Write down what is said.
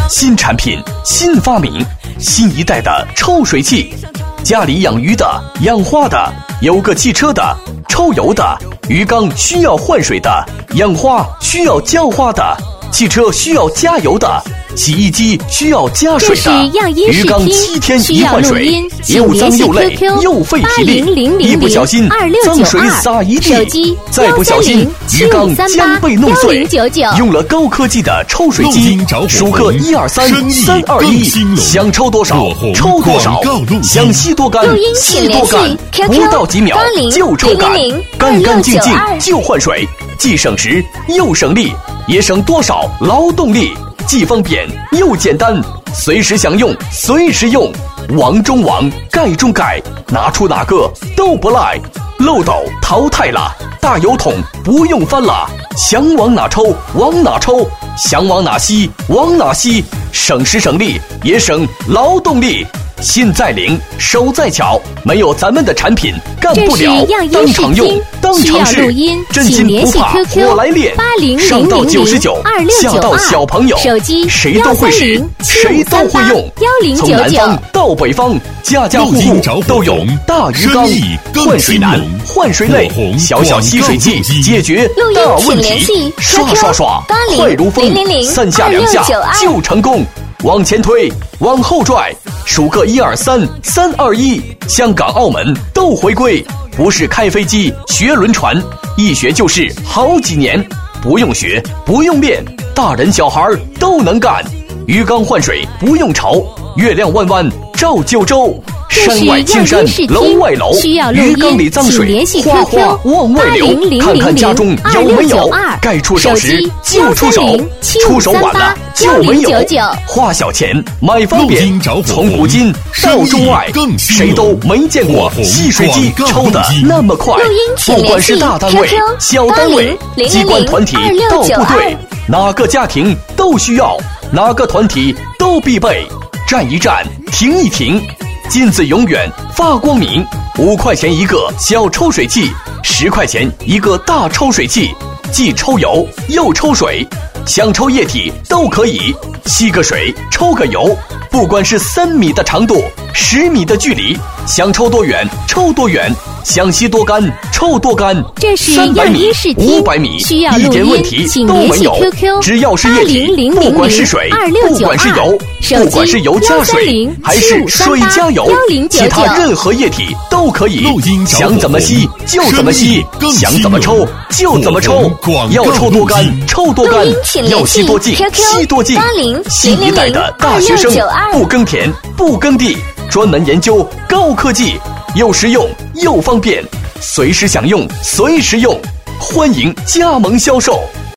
新产品，新发明，新一代的抽水器。家里养鱼的、养花的，有个汽车的，抽油的，鱼缸需要换水的，养花需要浇花的，汽车需要加油的，洗衣机需要加水的，鱼缸7天一换水，又脏又累又费体力，一不小心脏水洒一地，再不小心鱼缸将被弄碎。用了高科技的抽水机，数个123-321，想抽多少抽多少，想吸多干吸多干，不到几秒就抽干，干干净净就换水，既省时又省力，也省多少劳动力，既方便又简单，随时想用随时用，王中王，盖中盖，拿出哪个都不赖。漏斗淘汰了，大油桶不用翻了，想往哪抽往哪抽，想往哪吸往哪吸，省时省力也省劳动力。心在灵，手在巧，没有咱们的产品干不了。当场用，当场试，真金不怕火来炼。上到99，下到小朋友，谁都会使，谁都会用。从南方到北方，家家户户都有大鱼缸，换水难，换水累，小小吸水器解决大问题。刷刷刷，快如风，3下2下就成功。往前推，往后拽，数个123-321，香港澳门都回归，不是开飞机学轮船，一学就是好几年，不用学不用练，大人小孩都能干。鱼缸换水不用愁，月亮弯弯照九州，山外青山楼外楼，鱼缸里脏水哗哗往外流，看看家中有没有，该出手时就出手，出手晚了就没有。花小钱买方便，从古今到中外，谁都没见过吸水机抽得那么快。不管是大单位小单位，机关团体到部队，哪个家庭都需要，哪个团体都必备。站一站，停一停，金子永远发光明。5块钱一个小抽水器，10块钱一个大抽水器，既抽油又抽水，想抽液体都可以，吸个水抽个油，不管是3米的长度10米的距离，想抽多远抽多远，想吸多干抽多干。 这是 300米500米一点问题都没有，只要是液体，不管是水不管是油，不管是油加水还是水加油，其他任何液体都可以，想怎么吸就怎么吸，想怎么抽就怎么抽，要抽多干抽多干，要吸多净吸多净。新一代的大学生不耕田不耕地，专门研究高科技，又实用又方便，随时想用随时用，欢迎加盟销售。